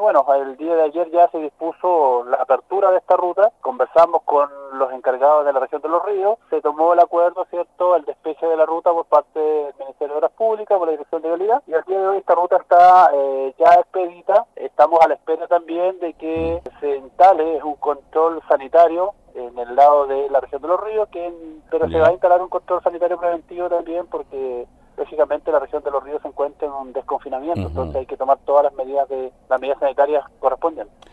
bueno, el día de ayer ya se dispuso la apertura de esta ruta, conversamos con los encargados de la región de Los Ríos, se tomó el acuerdo, ¿cierto?, el despeje de la ruta por parte del Ministerio de Obras Públicas, por la Dirección de Vialidad, y al día de hoy esta ruta está ya expedita. Estamos a la espera también de que se instale un control sanitario en el lado de la región de Los Ríos, pero se va a instalar un control sanitario preventivo también porque lógicamente la región de Los Ríos se encuentra en un desconfinamiento, entonces hay que tomar todas las medidas sanitarias correspondientes.